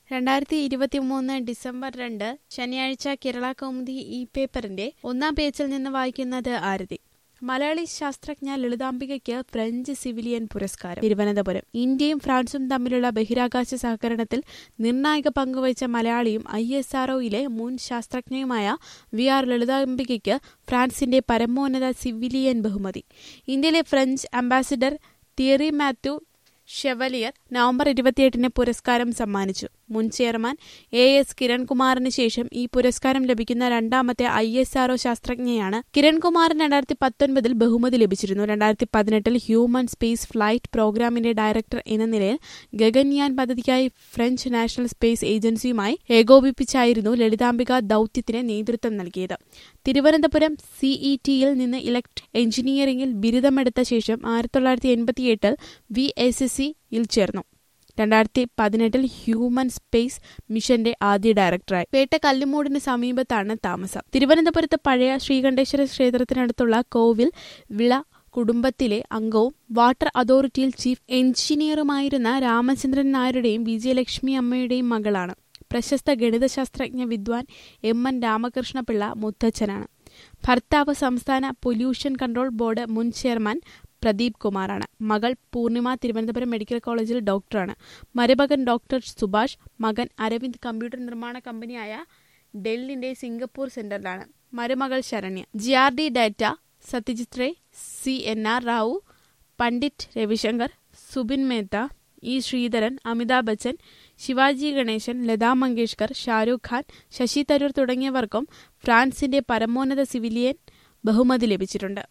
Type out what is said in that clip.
2023 December 2 ശനിയാഴ്ച കേരള കൗമുദി പേപ്പറിന്റെ ഒന്നാം പേജിൽ നിന്ന് വായിക്കുന്നത് ആരതി. മലയാളി ശാസ്ത്രജ്ഞ ലളിതാംബികയ്ക്ക് ഫ്രഞ്ച് സിവിലിയൻ പുരസ്കാരം. തിരുവനന്തപുരം. ഇന്ത്യയും ഫ്രാൻസും തമ്മിലുള്ള ബഹിരാകാശ സഹകരണത്തിൽ നിർണായക പങ്കുവഹിച്ച മലയാളിയും ISROയിലെ മുൻ ശാസ്ത്രജ്ഞയുമായ VR ലളിതാംബികയ്ക്ക് ഫ്രാൻസിന്റെ പരമോന്നത സിവിലിയൻ ബഹുമതി. ഇന്ത്യയിലെ French ambassador Thierry Mathou chevalier November 28 പുരസ്കാരം സമ്മാനിച്ചു. മുൻ ചെയർമാൻ AS കിരൺകുമാറിന് ശേഷം ഈ പുരസ്കാരം ലഭിക്കുന്ന രണ്ടാമത്തെ ISRO ശാസ്ത്രജ്ഞയാണ്. കിരൺകുമാറിന് 2019 ബഹുമതി ലഭിച്ചിരുന്നു. 2018 ഹ്യൂമൻ സ്പേസ് ഫ്ലൈറ്റ് പ്രോഗ്രാമിന്റെ ഡയറക്ടർ എന്ന നിലയിൽ ഗഗൻയാൻ പദ്ധതിക്കായി ഫ്രഞ്ച് നാഷണൽ സ്പേസ് ഏജൻസിയുമായി ഏകോപിപ്പിച്ചായിരുന്നു ലളിതാംബിക ദൌത്യത്തിന് നേതൃത്വം നൽകിയത്. തിരുവനന്തപുരം CETയിൽ നിന്ന് ഇലക്ട്രിക് എഞ്ചിനീയറിംഗിൽ ബിരുദമെടുത്ത ശേഷം 1988 VSSCയിൽ ചേർന്നു. 2018 ഹ്യൂമൻ സ്പേസ് മിഷന്റെ ആദ്യ ഡയറക്ടറായി. പേട്ട കല്ലുമൂടിന് സമീപത്താണ് താമസം. തിരുവനന്തപുരത്ത് പഴയ ശ്രീകണ്ഠേശ്വര ക്ഷേത്രത്തിനടുത്തുള്ള കോവിൽ വിള കുടുംബത്തിലെ അംഗവും വാട്ടർ അതോറിറ്റിയിൽ ചീഫ് എഞ്ചിനീയറുമായിരുന്ന രാമചന്ദ്രൻ നായരുടെയും വിജയലക്ഷ്മി അമ്മയുടെയും മകളാണ്. പ്രശസ്ത ഗണിതശാസ്ത്രജ്ഞ വിദ്വാൻ MN രാമകൃഷ്ണപിള്ള മുത്തച്ഛനാണ്. ഭർത്താവ് സംസ്ഥാന പൊല്യൂഷൻ കൺട്രോൾ ബോർഡ് മുൻ ചെയർമാൻ പ്രദീപ് കുമാറാണ്. മകൾ പൂർണിമ തിരുവനന്തപുരം മെഡിക്കൽ കോളേജിൽ ഡോക്ടറാണ്. മരുമകൻ ഡോക്ടർ സുഭാഷ്. മകൻ അരവിന്ദ് കമ്പ്യൂട്ടർ നിർമ്മാണ കമ്പനിയായ ഡെല്ലിന്റെ സിംഗപ്പൂർ സെന്ററിലാണ്. മരുമകൾ ശരണ്യ. GRD ഡാറ്റ, സത്യജിത് റേ, CNR റാവു, പണ്ഡിറ്റ് രവിശങ്കർ, സുബിൻ മേത്ത, ശ്രീധരൻ, അമിതാഭ് ബച്ചൻ, ശിവാജി ഗണേശൻ, ലതാ മങ്കേഷ്കർ, ഷാരൂഖ് ഖാൻ, ശശി തരൂർ തുടങ്ങിയവർക്കും ഫ്രാൻസിന്റെ പരമോന്നത സിവിലിയൻ ബഹുമതി ലഭിച്ചിട്ടുണ്ട്.